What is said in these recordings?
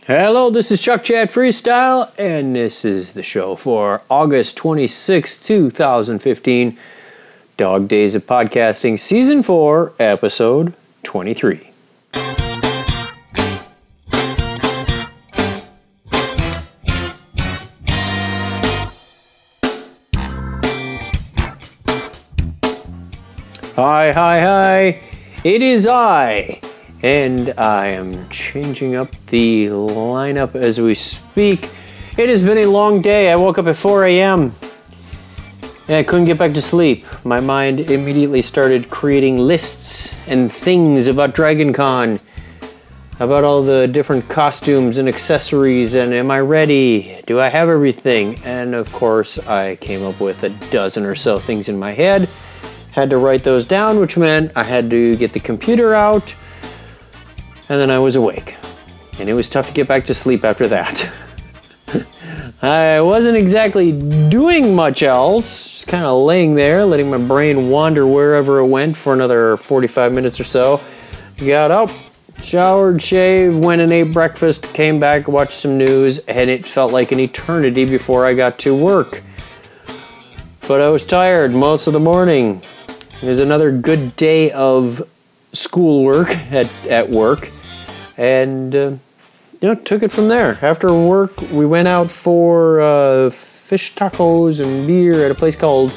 Hello, this is Chuck Chat Freestyle, and this is the show for August 26, 2015, Dog Days of Podcasting, Season 4, Episode 23. Hi. It is I. And I am changing up the lineup as we speak. It has been a long day. I woke up at 4 a.m. and I couldn't get back to sleep. My mind immediately started creating lists and things about Dragon Con, about all the different costumes and accessories, and am I ready? Do I have everything? And of course, I came up with a dozen or so things in my head. Had to write those down, which meant I had to get the computer out. And then I was awake. And it was tough to get back to sleep after that. I wasn't exactly doing much else. Just kind of laying there, letting my brain wander wherever it went for another 45 minutes or so. Got up, showered, shaved, went and ate breakfast, came back, watched some news, and it felt like an eternity before I got to work. But I was tired most of the morning. It was another good day of schoolwork at work. And, took it from there. After work, we went out for fish tacos and beer at a place called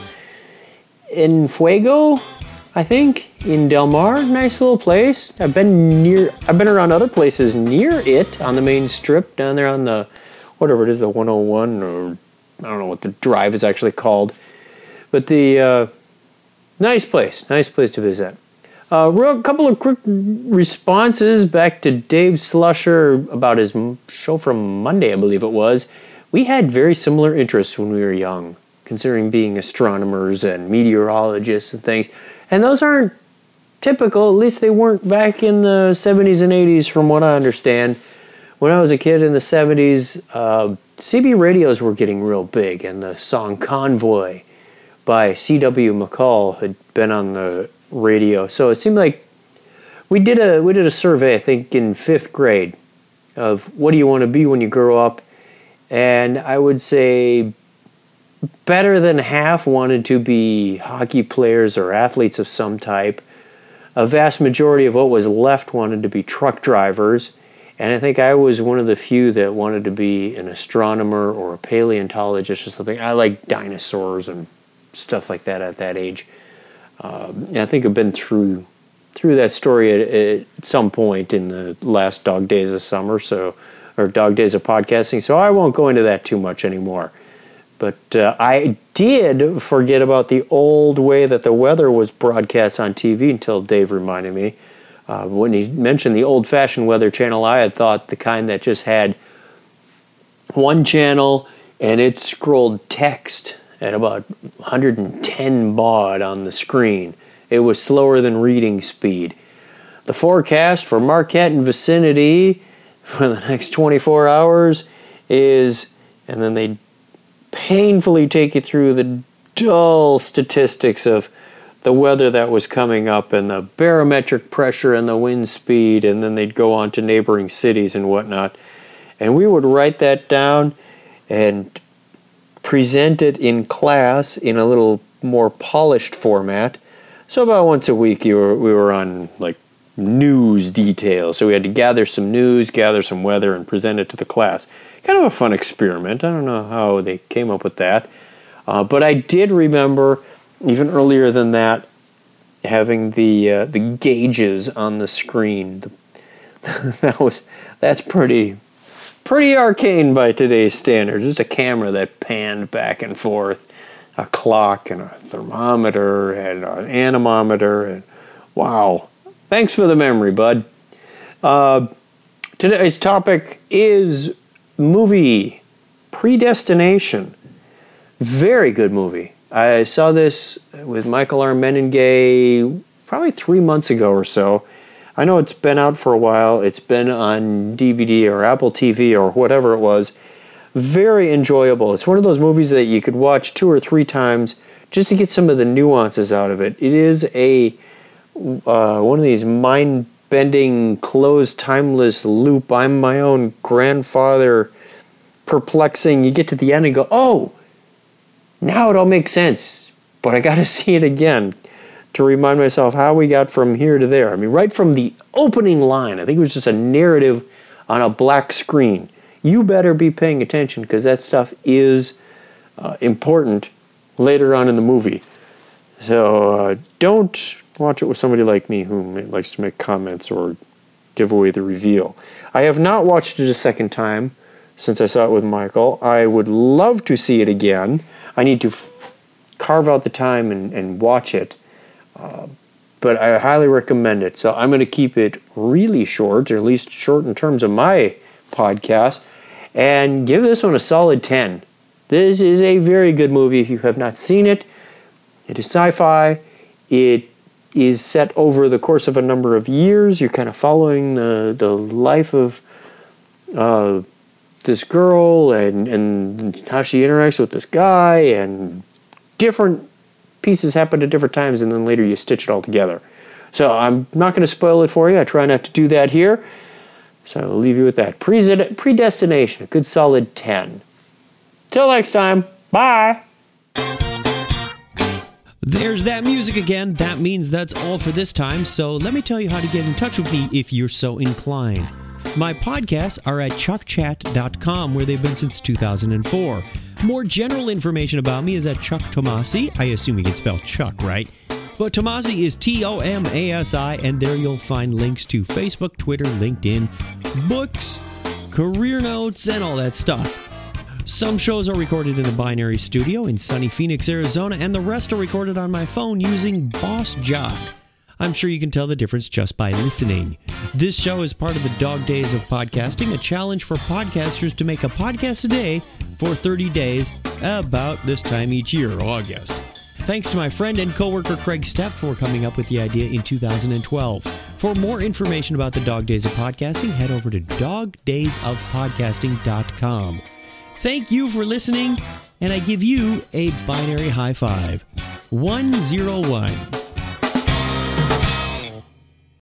En Fuego, I think, in Del Mar. Nice little place. I've been around other places near it on the main strip, down there on the, whatever it is, the 101, or I don't know what the drive is actually called. But the, nice place to visit. Couple of quick responses back to Dave Slusher about his show from Monday, I believe it was. We had very similar interests when we were young, considering being astronomers and meteorologists and things. And those aren't typical, at least they weren't back in the 70s and 80s from what I understand. When I was a kid in the 70s, CB radios were getting real big, and the song Convoy by C.W. McCall had been on the radio. So it seemed like we did a survey, I think in 5th grade, of what do you want to be when you grow up, and I would say better than half wanted to be hockey players or athletes of some type. A vast majority of what was left wanted to be truck drivers, and I think I was one of the few that wanted to be an astronomer or a paleontologist or something. I like dinosaurs and stuff like that at that age. I think I've been through that story at some point in the last Dog Days of Summer, or Dog Days of Podcasting, so I won't go into that too much anymore. But I did forget about the old way that the weather was broadcast on TV until Dave reminded me. When he mentioned the old-fashioned Weather Channel, I had thought the kind that just had one channel and it scrolled text at about 110 baud on the screen. It was slower than reading speed. The forecast for Marquette and vicinity for the next 24 hours is, and then they painfully take you through the dull statistics of the weather that was coming up and the barometric pressure and the wind speed, and then they'd go on to neighboring cities and whatnot. And we would write that down and present it in class in a little more polished format. So about once a week we were on like news details. So we had to gather some news, gather some weather, and present it to the class. Kind of a fun experiment. I don't know how they came up with that. But I did remember, even earlier than that, having the gauges on the screen. That's pretty arcane by today's standards. There's a camera that panned back and forth, a clock and a thermometer and an anemometer, and wow. Thanks for the memory, bud. Today's topic is movie Predestination. Very good movie. I saw this with Michael Armenengay probably 3 months ago or so. I know it's been out for a while. It's been on DVD or Apple TV or whatever it was. Very enjoyable. It's one of those movies that you could watch 2 or 3 times just to get some of the nuances out of it. It is one of these mind bending, closed, timeless loop. I'm my own grandfather. Perplexing. You get to the end and go, oh, now it all makes sense. But I got to see it again to remind myself how we got from here to there. I mean, right from the opening line, I think it was just a narrative on a black screen. You better be paying attention because that stuff is important later on in the movie. So don't watch it with somebody like me who likes to make comments or give away the reveal. I have not watched it a second time since I saw it with Michael. I would love to see it again. I need to carve out the time and watch it. But I highly recommend it. So I'm going to keep it really short, or at least short in terms of my podcast, and give this one a solid 10. This is a very good movie if you have not seen it. It is sci-fi. It is set over the course of a number of years. You're kind of following the life of this girl and how she interacts with this guy, and different pieces happen at different times, and then later you stitch it all together. So I'm not going to spoil it for you. I try not to do that here. So I'll leave you with that. Predestination, a good solid 10. Till next time, bye. There's that music again. That means that's all for this time. So let me tell you how to get in touch with me if you're so inclined. My podcasts are at chuckchat.com, where they've been since 2004. More general information about me is at Chuck Tomasi. I assume you can spell Chuck, right? But Tomasi is Tomasi, and there you'll find links to Facebook, Twitter, LinkedIn, books, career notes, and all that stuff. Some shows are recorded in a binary studio in sunny Phoenix, Arizona, and the rest are recorded on my phone using Boss Jock. I'm sure you can tell the difference just by listening. This show is part of the Dog Days of Podcasting, a challenge for podcasters to make a podcast a day for 30 days about this time each year, August. Thanks to my friend and coworker Craig Stepp for coming up with the idea in 2012. For more information about the Dog Days of Podcasting, head over to dogdaysofpodcasting.com. Thank you for listening, and I give you a binary high five. 101.